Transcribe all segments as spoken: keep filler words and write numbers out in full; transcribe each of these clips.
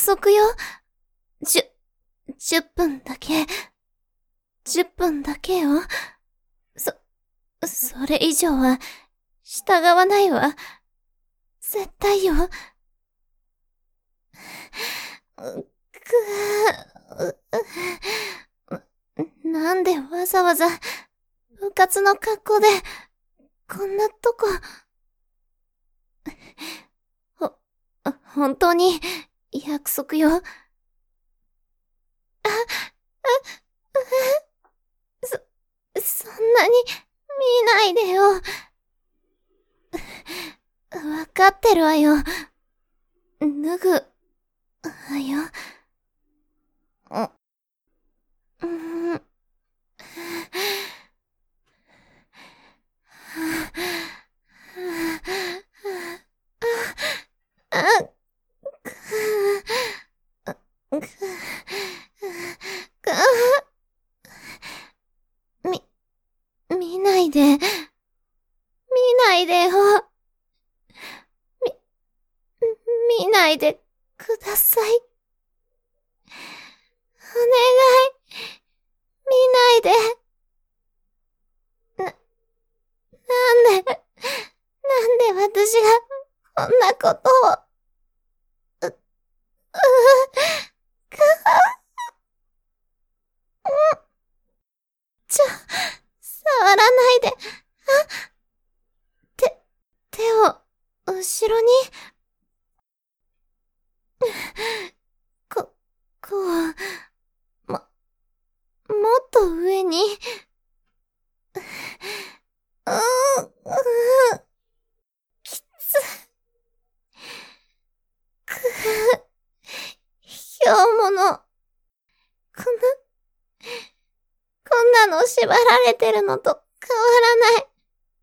束よ。じゅ、じゅっぷんだけ。じゅっぷんだけよ。そ、それ以上は、従わないわ。絶対よ。くぅ、なんでわざわざ、部活の格好で、こんなとこ。ほ、本当に、約束よ。あ、あ、そ、そんなに、見ないでよ。わかってるわよ。脱ぐ、わよ。う、うん。あ、く、く、み、見ないで。見ないでよ。み、見ないでください。お願い。見ないで。な、なんで、なんで私がこんなことを。う、う、く、うん。ちょ、触らないで。あ、手、手を、後ろに。こ、こう、も、もっと上に。うーん、うーん、きつ。くぅ、ひょうもの。こんな、こんなの縛られてるのと変わらない。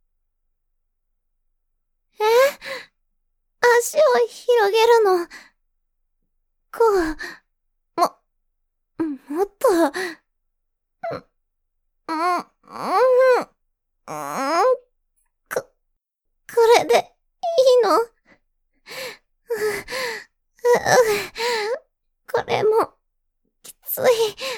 え？足を広げるの。こう、も、もっと、うん、うん、うん、うん、こ、これでいいの？これも、きつい。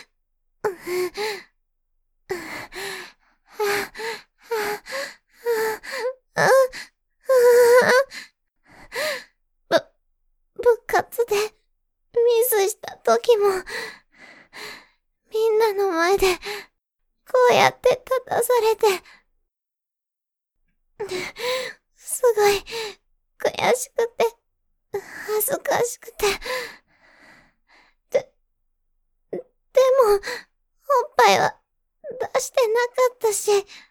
ぶ、部活でミスした時も、みんなの前で、こうやって立たされて、すごい、悔しくて、恥ずかしくて、で、でも、おっぱいは出してなかったし、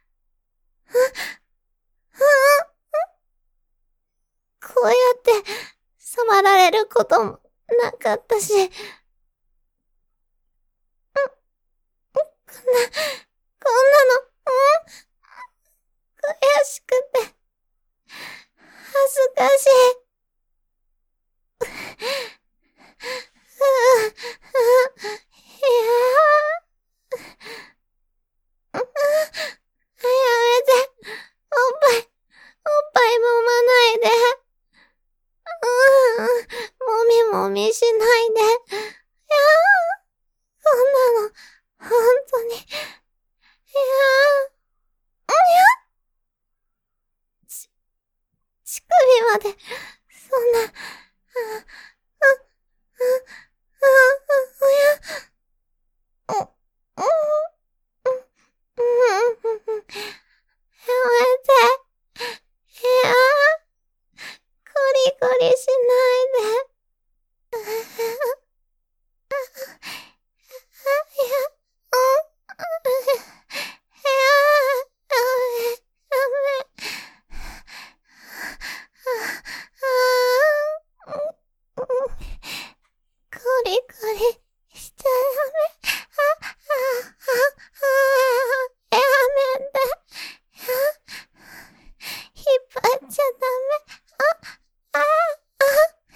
こうやって触られることもなかったし、ん、こんな、こんなの、ん、悔しくて、恥ずかしい。いやー、やめて、おっぱい、おっぱい揉まないで。うーん、もみもみしないで。いやー、こんなの、ほんとに。いやー、いや、ち、乳首まで、そんな、あ、あ、あ、あ、あ、あ、や、う、う、うん、うん、やめて。いやー、コリコリしないで。コリコリしちゃダメ。やめて。引っ張っちゃダメ。あ、あ、あ、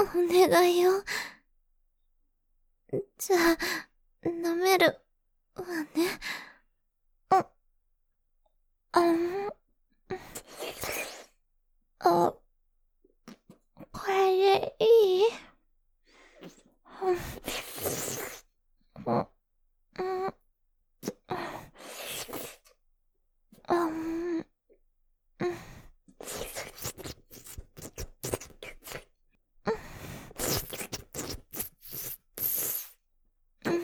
願いよ。じゃあ、飲めるわね。うん。あ、あ、これでいい？うん。うん。うん。うん。うん。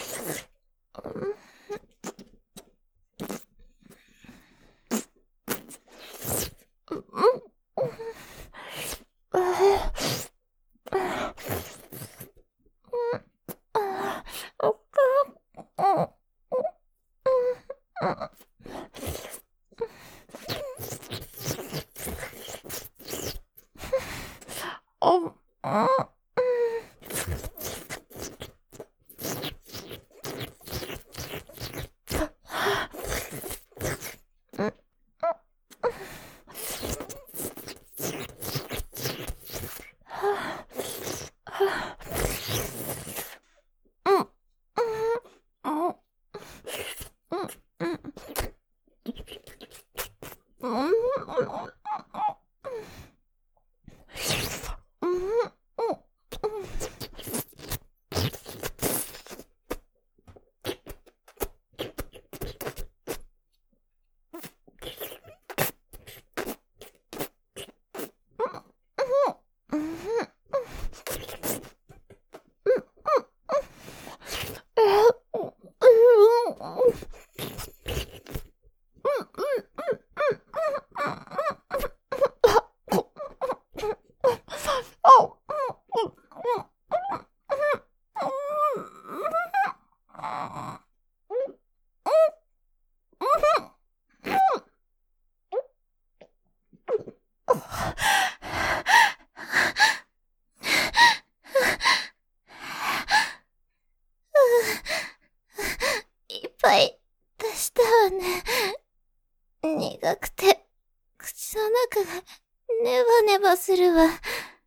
いっぱい出したわね。苦くて、口の中がネバネバするわ。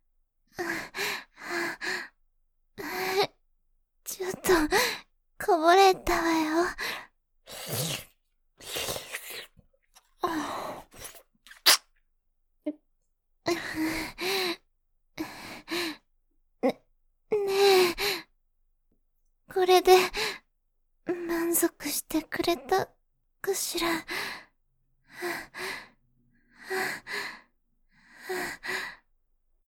ちょっと、こぼれたわよ。ね、ねえ。これで、